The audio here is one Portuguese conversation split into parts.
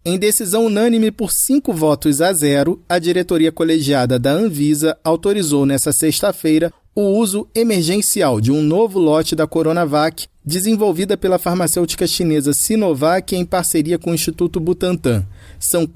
Em decisão unânime por 5-0, a diretoria colegiada da Anvisa autorizou nesta sexta-feira o uso emergencial de um novo lote da Coronavac, desenvolvida pela farmacêutica chinesa Sinovac em parceria com o Instituto Butantan. São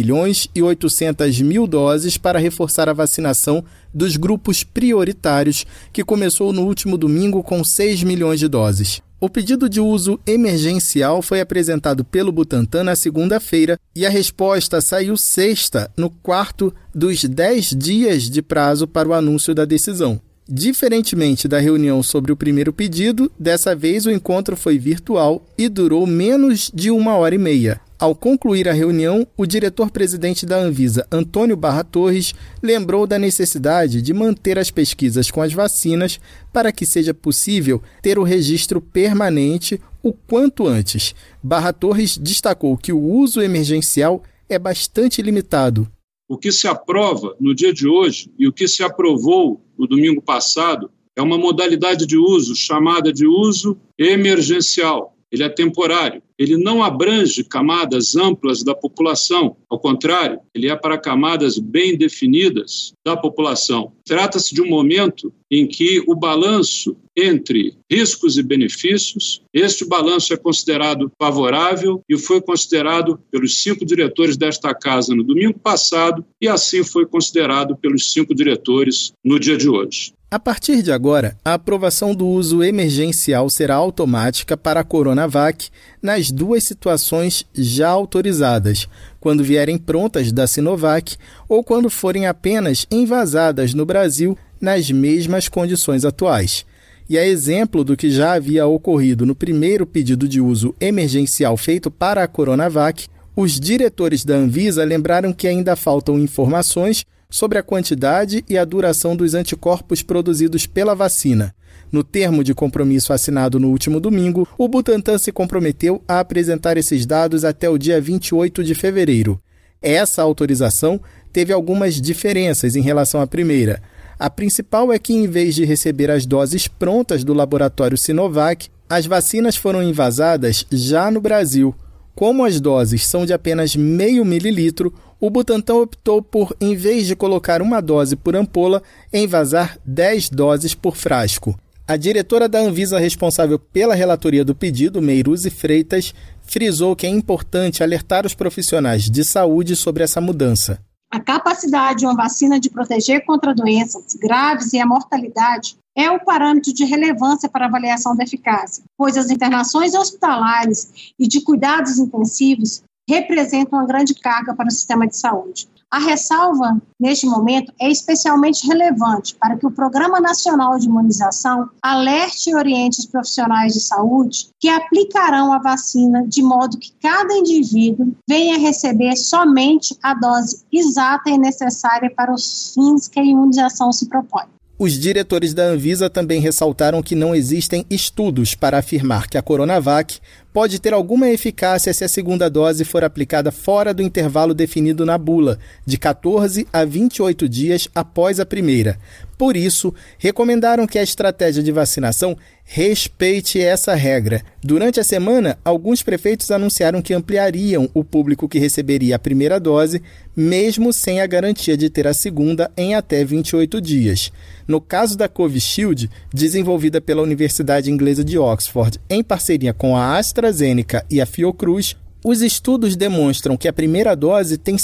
4.800.000 doses para reforçar a vacinação dos grupos prioritários, que começou no último domingo com 6 milhões de doses. O pedido de uso emergencial foi apresentado pelo Butantan na segunda-feira e a resposta saiu sexta, no quarto dos 10 dias de prazo para o anúncio da decisão. Diferentemente da reunião sobre o primeiro pedido, dessa vez o encontro foi virtual e durou menos de 1h30. Ao concluir a reunião, o diretor-presidente da Anvisa, Antônio Barra Torres, lembrou da necessidade de manter as pesquisas com as vacinas para que seja possível ter o registro permanente o quanto antes. Barra Torres destacou que o uso emergencial é bastante limitado. O que se aprova no dia de hoje e o que se aprovou no domingo passado é uma modalidade de uso chamada de uso emergencial. Ele é temporário, ele não abrange camadas amplas da população, ao contrário, ele é para camadas bem definidas da população. Trata-se de um momento em que o balanço entre riscos e benefícios, este balanço é considerado favorável e foi considerado pelos 5 diretores desta casa no domingo passado e assim foi considerado pelos 5 diretores no dia de hoje. A partir de agora, a aprovação do uso emergencial será automática para a Coronavac nas 2 situações já autorizadas, quando vierem prontas da Sinovac ou quando forem apenas envasadas no Brasil nas mesmas condições atuais. E a exemplo do que já havia ocorrido no primeiro pedido de uso emergencial feito para a Coronavac, os diretores da Anvisa lembraram que ainda faltam informações sobre a quantidade e a duração dos anticorpos produzidos pela vacina. No termo de compromisso assinado no último domingo, o Butantan se comprometeu a apresentar esses dados até o dia 28 de fevereiro. Essa autorização teve algumas diferenças em relação à primeira. A principal é que, em vez de receber as doses prontas do laboratório Sinovac, as vacinas foram envasadas já no Brasil. Como as doses são de apenas meio mililitro, o Butantan optou por, em vez de colocar uma dose por ampola, envasar 10 doses por frasco. A diretora da Anvisa responsável pela relatoria do pedido, Meiruzi Freitas, frisou que é importante alertar os profissionais de saúde sobre essa mudança. A capacidade de uma vacina de proteger contra doenças graves e a mortalidade é o parâmetro de relevância para a avaliação da eficácia, pois as internações hospitalares e de cuidados intensivos representam uma grande carga para o sistema de saúde. A ressalva, neste momento, é especialmente relevante para que o Programa Nacional de Imunização alerte e oriente os profissionais de saúde que aplicarão a vacina de modo que cada indivíduo venha receber somente a dose exata e necessária para os fins que a imunização se propõe. Os diretores da Anvisa também ressaltaram que não existem estudos para afirmar que a Coronavac pode ter alguma eficácia se a segunda dose for aplicada fora do intervalo definido na bula, de 14 a 28 dias após a primeira. Por isso, recomendaram que a estratégia de vacinação respeite essa regra. Durante a semana, alguns prefeitos anunciaram que ampliariam o público que receberia a primeira dose, mesmo sem a garantia de ter a segunda em até 28 dias. No caso da Covishield, desenvolvida pela Universidade Inglesa de Oxford em parceria com a AstraZeneca e a Fiocruz, os estudos demonstram que a primeira dose tem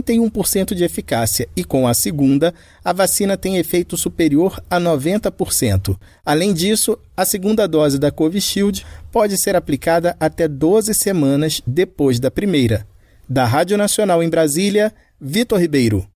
71% de eficácia e, com a segunda, a vacina tem efeito superior a 90%. Além disso, a segunda dose da Covishield pode ser aplicada até 12 semanas depois da primeira. Da Rádio Nacional em Brasília, Vitor Ribeiro.